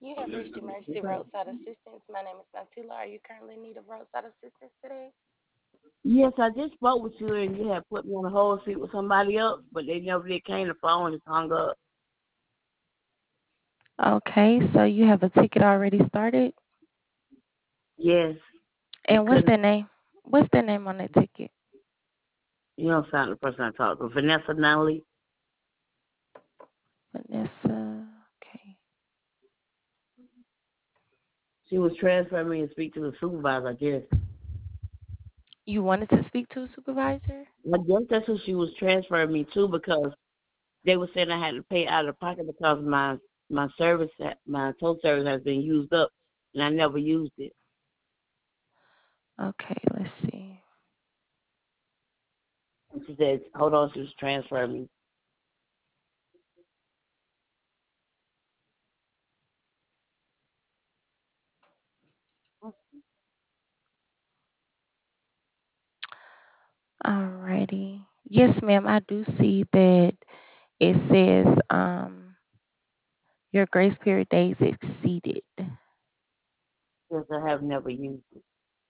You have reached Emergency Roadside Assistance. My name is Nantila. Are you currently in need of roadside assistance today? Yes, I just spoke with you and you had put me on the hold seat with somebody else, but they never did came. The phone is hung up. Okay, so you have a ticket already started? Yes, they And what's couldn't. their name? What's their name on that ticket? You don't sound the person I talked to. Vanessa Nunley. Vanessa. Okay. She was transferring me to speak to the supervisor, I guess. You wanted to speak to a supervisor? I guess that's who she was transferring me to because they were saying I had to pay out of pocket because my tow service has been used up and I never used it. Okay, let's see. And she said, hold on, she was transferring me. Alrighty. Yes, ma'am. I do see that it says your grace period days exceeded. Because I have never used it.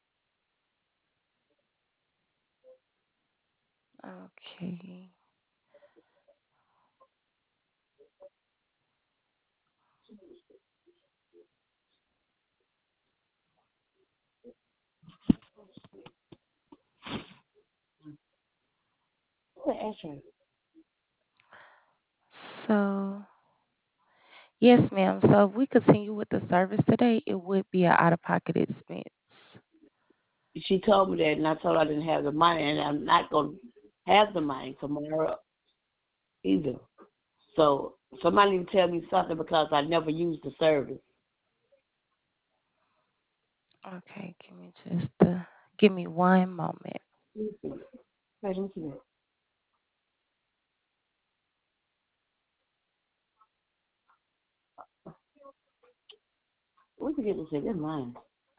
Okay. What answer? So yes, ma'am. So if we continue with the service today, it would be an out-of-pocket expense. She told me that, and I told her I didn't have the money, and I'm not going to have the money tomorrow either. So somebody need to tell me something because I never used the service. Okay, give me one moment. Let me see. Wait, let me see that. Where'd you get this? That's mine.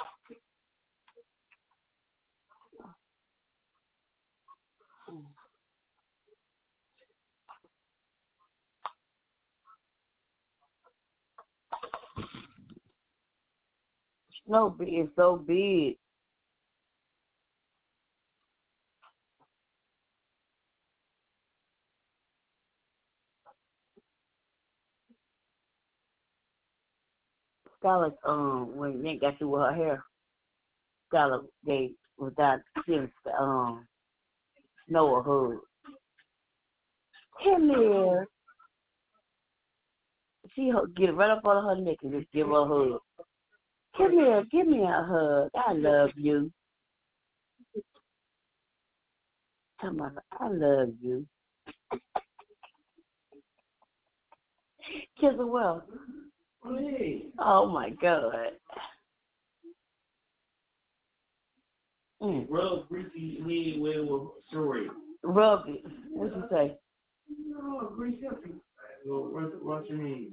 No, it's so big. Scarlett, when Nick got through with her hair, Scarlett gave without giving Snow a hug. Come here. Get right up on her neck and just give her a hug. Come here, give me a hug. I love you. Come on, I love you. Kiss the well. Oh my God. Rub greasy head with story. Rub it. What you say? No, greasy up. What's your name?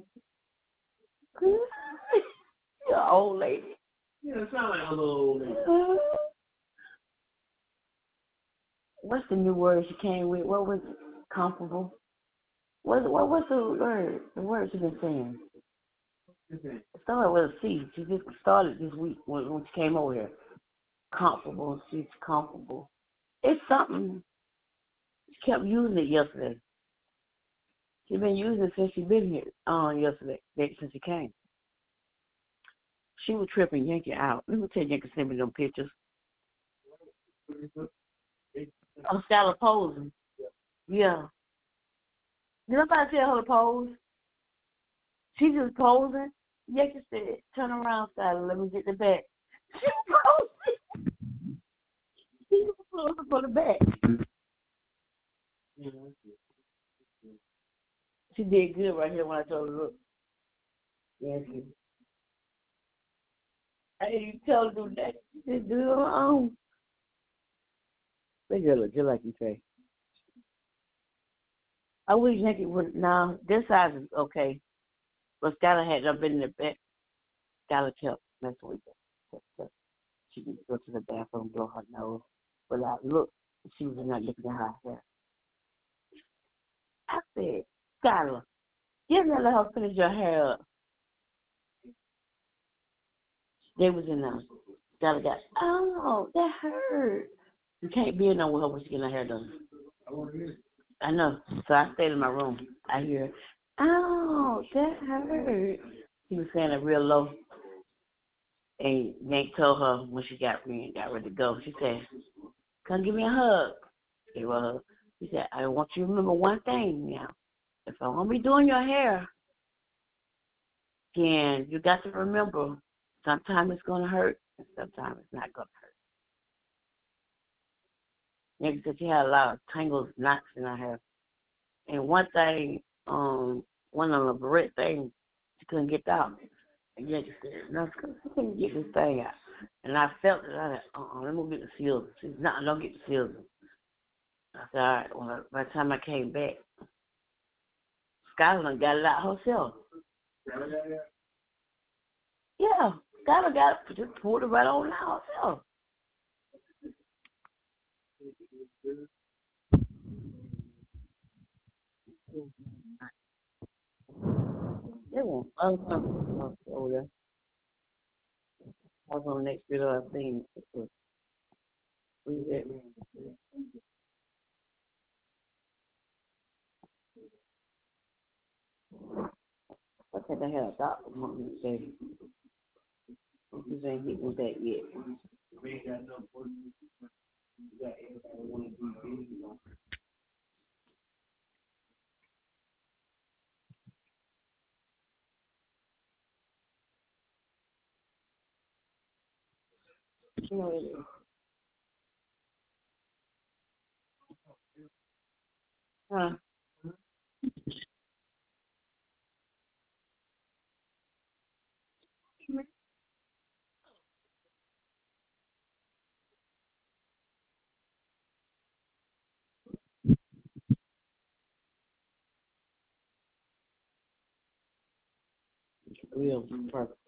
You're an old lady. Yeah, it sounds like a little old lady. What's the new word she came with? What was it? Comparable? What's the word? The word she been saying? It started with a C. She just started this week when she came over here. Comparable. She's comparable. It's something. She kept using it yesterday. She's been using it since she been here yesterday, since she came. She was tripping Yankee out. Let me tell Yankee send me them pictures. Oh, Skylar posing. Yeah. Did nobody tell her to pose? She just posing. Yankee said, turn around, Skylar, let me get the back. She was posing. She was posing for the back. She did good right here when I told her, look. Yankee. I didn't tell her to do that. She just do it on her own. They just look just like you say. I wish Yankee would. Now, this size is okay. But Skylar had not been in the back. Skylar kept messing with her. She didn't go to the bathroom, blow her nose. But I looked, she was not looking at her hair. I said, Skylar, you didn't let her finish your hair up. They was in there. Skylar got, oh, that hurt. You can't be in there with her when she getting her hair done. I know. So I stayed in my room. I hear, oh, that hurt. He was saying it real low. And Nate told her when she got ready to go, she said, come give me a hug. Gave her a hug. He said, I want you to remember one thing now. If I'm going to be doing your hair, then you got to remember sometimes it's going to hurt and sometimes it's not going to hurt. Nigga said she had a lot of tangles, knots in her hair. And one thing, one of the red things, she couldn't get out. And yeah, she said, no, she couldn't get this thing out. And I felt it. I said, let me get the seals. She said, no, don't get the seals. I said, all right. Well, by the time I came back, Skylar got it out herself. Yeah, Skylar got it, just pulled it right on out herself. They won't. I was over there. I was on the next video I seen. I think I had a doctor want me to say, you ain't hit with that yet. You know it is. Huh? Real perfect.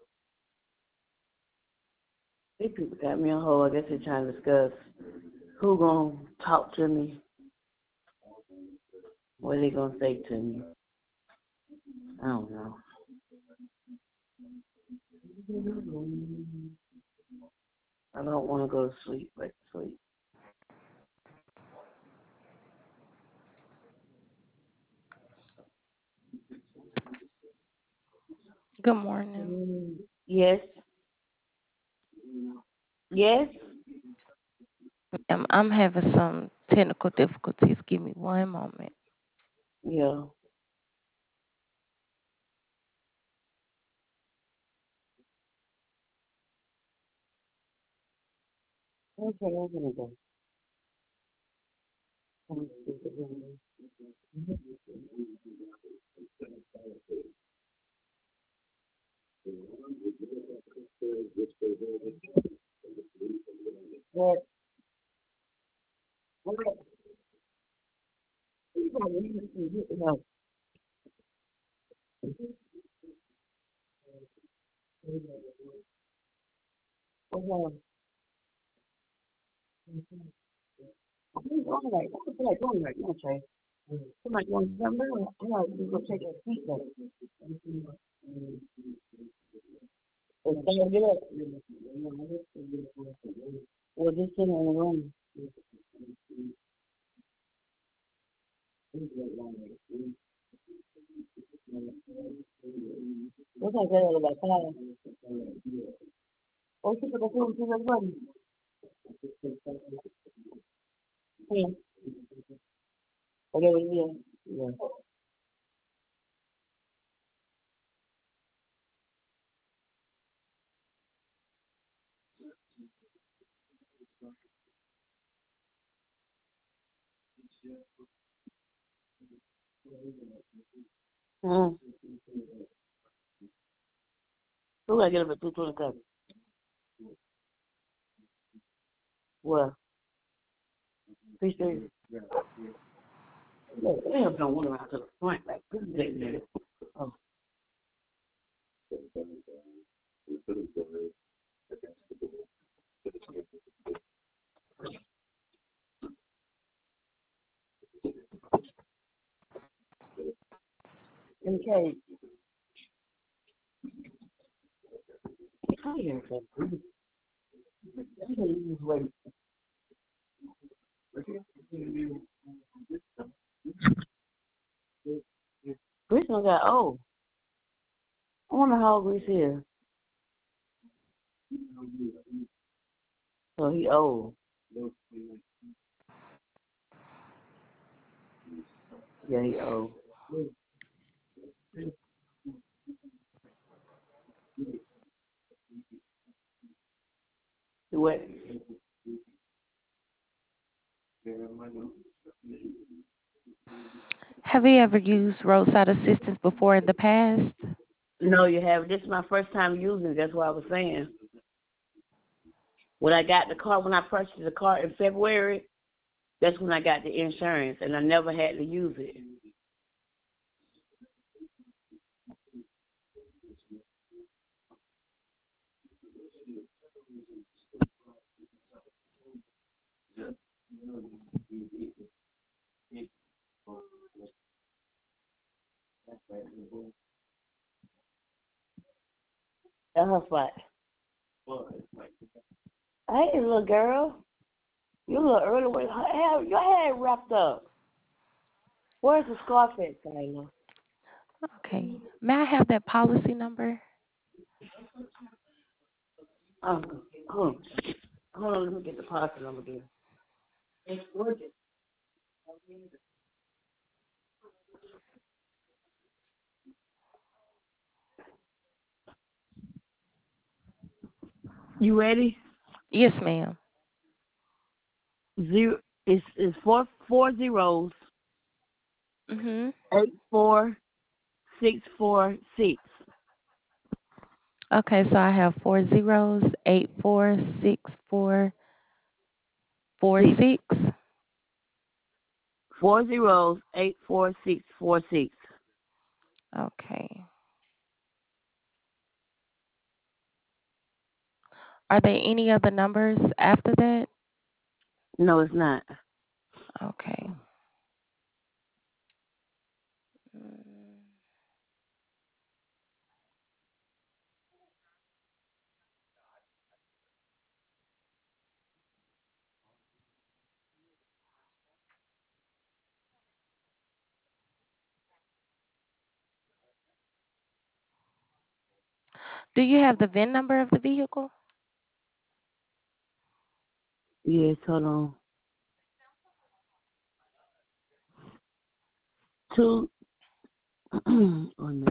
These people got me on hold. I guess they're trying to discuss who gonna talk to me, what they gonna say to me. I don't know. I don't want to go to sleep, but sleep. Good morning. Yes. Yes. I'm having some technical difficulties. Give me one moment. Yeah. Okay, I'm gonna go. What? What? No. Okay. I think all right. I feel like going right now, Trey. I'm like, well, I'm like, you go take a seat though. It's gonna get up. Well, just sit in the room. What's that girl about five? Oh, she's the phone to the room. Yeah. Okay, yeah. Yeah. Mm. Who I get up at 2:27? Well, appreciate it. Look, they have done one around to the front, like, this is it. Oh. Okay. tired. Chris got old. I wonder how old Chris is. So he old. Yeah, he old. What? Have you ever used roadside assistance before in the past? No, you have. This is my first time using it. That's what I was saying. When I got the car, when I purchased the car in February, that's when I got the insurance, and I never had to use it. That's her spot. Hey, little girl. You a little early with your hair wrapped up. Where's the scarf at, Taylor? Okay. May I have that policy number? Hold on. Hold on, let me get the policy number again. You ready? Yes, ma'am. It's four zeros, Mhm. 84646. Okay, so I have 40 Six. 846446. 4 zeros, 84646. Okay. Are there any other numbers after that? No, it's not. Okay. Mm. Do you have the VIN number of the vehicle? Yes, hold on. Two. Oh, no.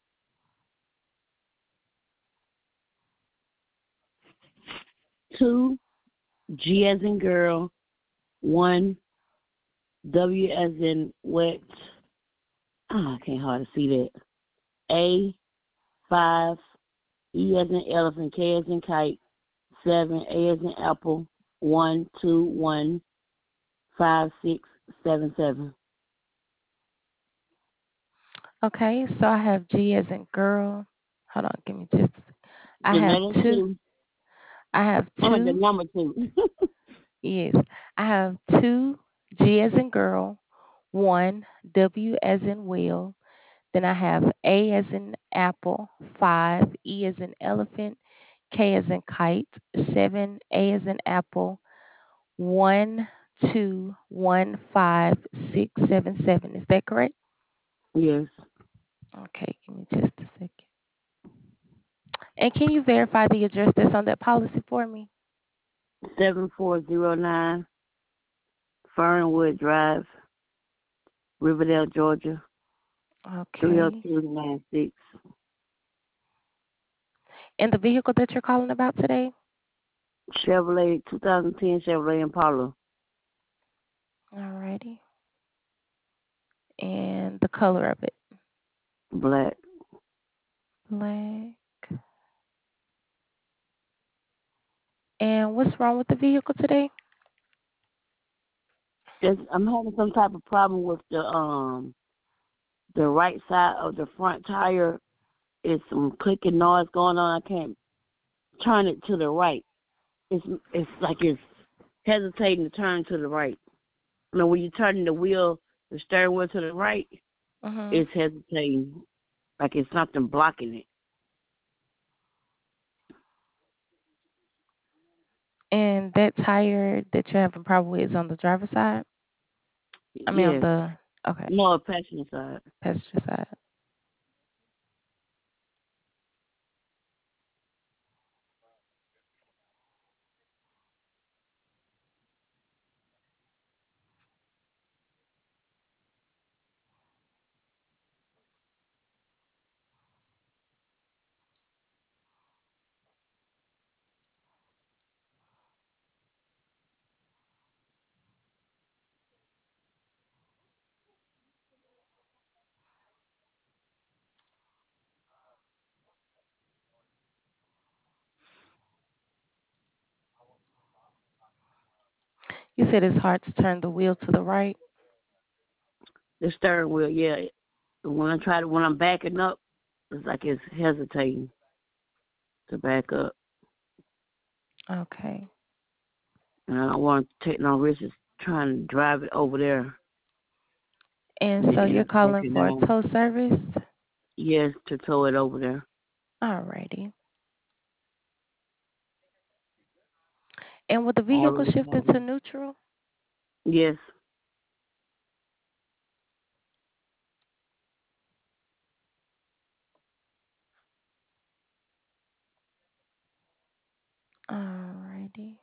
Two G as in girl, one W as in wet. I can't hardly see that. A 5 E as in elephant, K as in kite, 7 A as in apple, 1 2 1 5 6 7 7. Okay, so I have G as in girl. Hold on, give me just. I The have letter two. two. I have I mean the two. number two. Yes, I have two G as in girl, one W as in wheel. Then I have A as in apple, five E as in elephant, K as in kite, seven A as in apple, 1 2 1 5 6 7 7. Is that correct? Yes. Okay, give me just a second. And can you verify the address that's on that policy for me? 7409 Fernwood Drive, Riverdale, Georgia, Okay. 30296. And the vehicle that you're calling about today? Chevrolet 2010 Chevrolet Impala. Alrighty. And the color of it? Black. Black. And what's wrong with the vehicle today? I'm having some type of problem with the right side of the front tire. It's some clicking noise going on. I can't turn it to the right. It's like it's hesitating to turn to the right. You know, when you're turning the steering wheel to the right, Mhm. it's hesitating, like it's something blocking it. And that tire that you're having problem with is on the driver's side? I mean, on Yes. the, okay, More passenger side. passenger side. You said it's hard to turn the wheel to the right? The steering wheel, yeah. When I'm backing up, it's like it's hesitating to back up. Okay. And I don't want to take no risks trying to drive it over there And and so you're then calling breaking for a down. tow service? Yes, to tow it over there. Alrighty. And with the All the vehicle way shifted to down. neutral? Yes. Alrighty.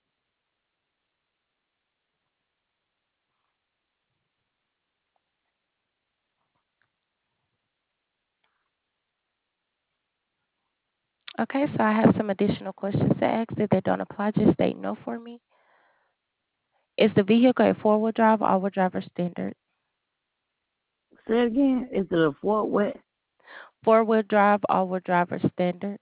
Okay, so I have some additional questions to ask. If they don't apply, just state no for me. Is the vehicle a four-wheel drive, all-wheel drive, or standard? Say it again. Is it a Ford what? Four-wheel drive, all-wheel drive, or standard?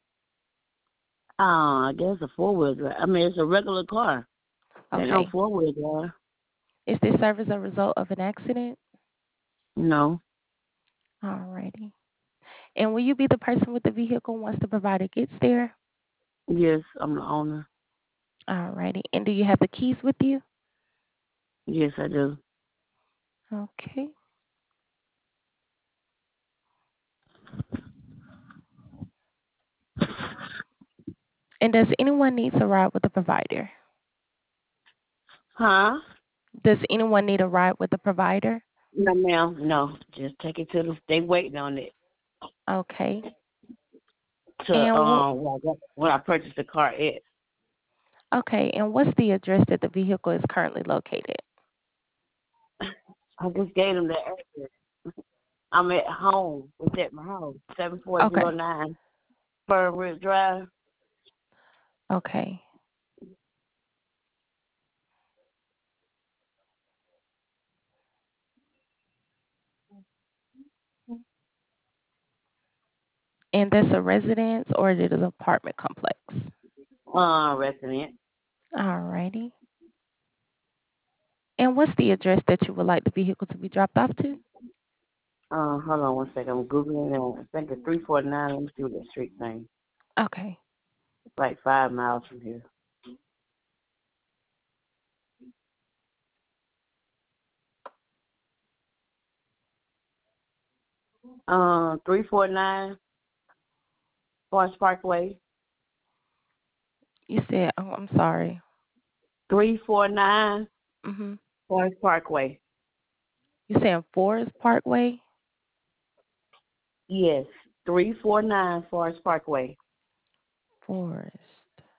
I guess a four-wheel drive. I mean, it's a regular car. Ain't no Okay. four-wheel drive. Is this service a result of an accident? No. Alrighty. And will you be the person with the vehicle once the provider gets there? Yes, I'm the owner. Alrighty. And do you have the keys with you? Yes, I do. Okay. And does anyone need to ride with the provider? Huh? Does anyone need a ride with the provider? No, ma'am. No. Just take it to the. They waiting on it Okay. to And what? when I purchased the car. Okay. And what's the address that the vehicle is currently located? I just gave them the address. I'm at home. It's at my house. Okay. 7409 Fern Ridge Drive. Okay. And that's a residence or is it an apartment complex? Resident. Alrighty. And what's the address that you would like the vehicle to be dropped off to? Hold on one second. I'm googling it. I think it's 349. Let me see what that street name. Okay. It's like 5 miles from here. 349 Forest Parkway. You said, oh, I'm sorry. 349 Mhm. Forest Parkway. You saying Forest Parkway? Yes, 349 Forest Parkway. Forest.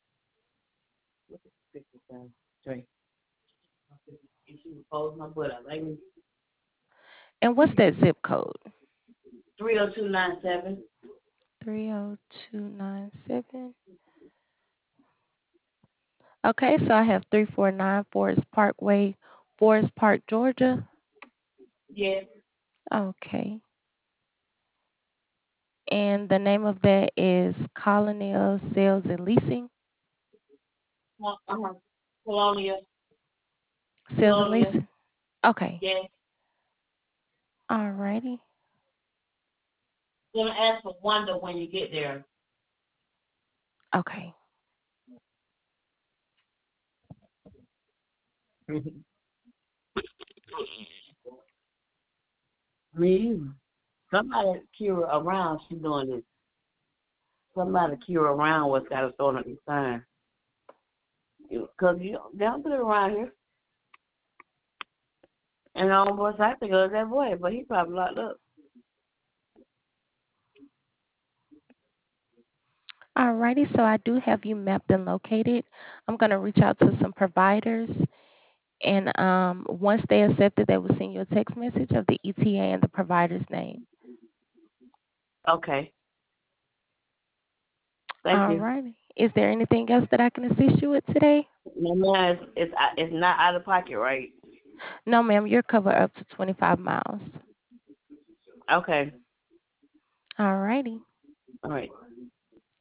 Sorry. My butt up. Like And what's that zip code? 30297. 30297. Okay, so I have 349 Forest Parkway, Forest Park, Georgia. Yes. Okay. And the name of that is Colonial Sales and Leasing. Uh-huh. Colonia. Sales and Colonia. Leasing. Okay. Yes. Alrighty. Gonna ask for Wanda when you get there. Okay. Me. Somebody Kira around. She doing this. Somebody Kira around what's got to throw up the sign. Because you don't put it around here. And the homeboy I think it was that boy, but he probably locked up. Alrighty, so I do have you mapped and located. I'm gonna reach out to some providers, and once they accept it, they will send you a text message of the ETA and the provider's name. Okay. Thank you. Alrighty. Is there anything else that I can assist you with today? No, man, it's not out of pocket, right? No, ma'am. You're covered up to 25 miles. Okay. Alrighty. All right.